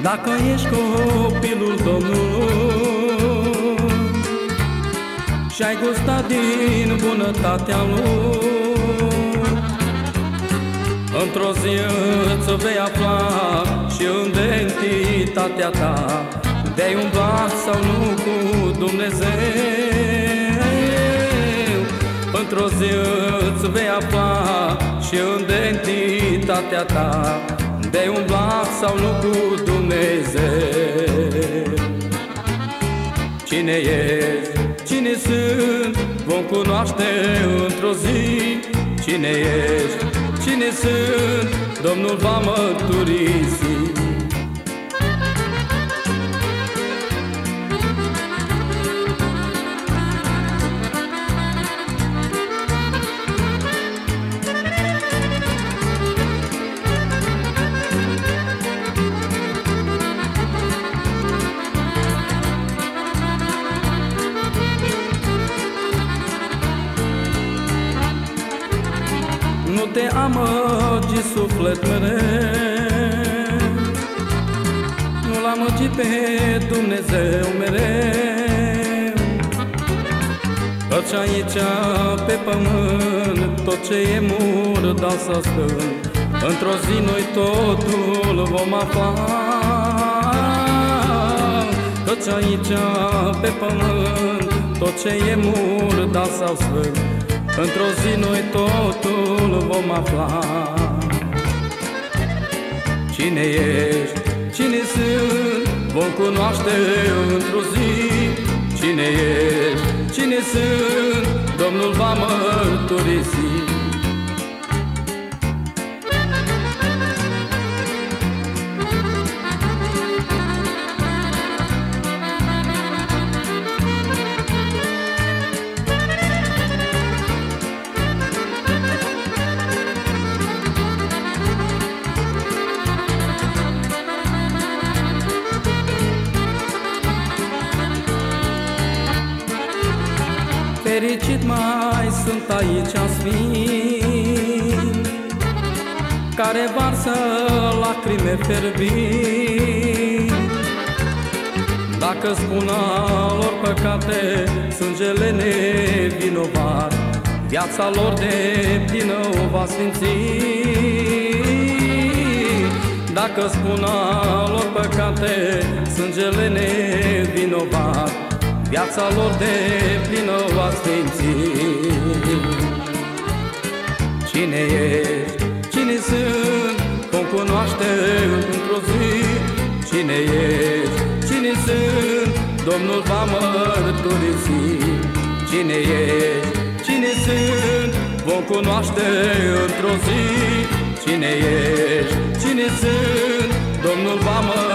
Dacă ești copilul Domnului și-ai gustat din bunătatea Lui, într-o zi îți vei afla și în identitatea ta de-ai umblat sau nu cu Dumnezeu. Într-o zi îți vei afla și în identitatea ta de-ai umblat sau nu cu Dumnezeu. Cine ești, cine sunt, vom cunoaște într-o zi. Cine ești, cine sunt, Domnul va mărturisi. Nu te amăgi suflet mereu, nu-L amăgi pe Dumnezeu mereu, căci aici pe pământ tot ce e murdar să stând, într-o zi noi totul vom afla. Căci aici pe pământ tot ce e murdar sau sfânt, într-o zi noi totul vom afla. Cine ești, cine sunt, vom cunoaște într-o zi. Cine ești, cine sunt, Domnul va mărturisi. Fericit mai sunt aici sfinți, care varsă lacrime fierbinți. Dacă spun a lor păcate, sângele nevinovat, viața lor de plină o va sfinți. Dacă spun a lor păcate, sângele nevinovat, viața lor de plină va sfinți. Cine ești, cine sunt, vom cunoaște într-o zi. Cine ești, cine sunt, Domnul va mărturisi. Cine ești, cine sunt, vom cunoaște într-o zi. Cine ești, cine sunt, Domnul va mărturisi.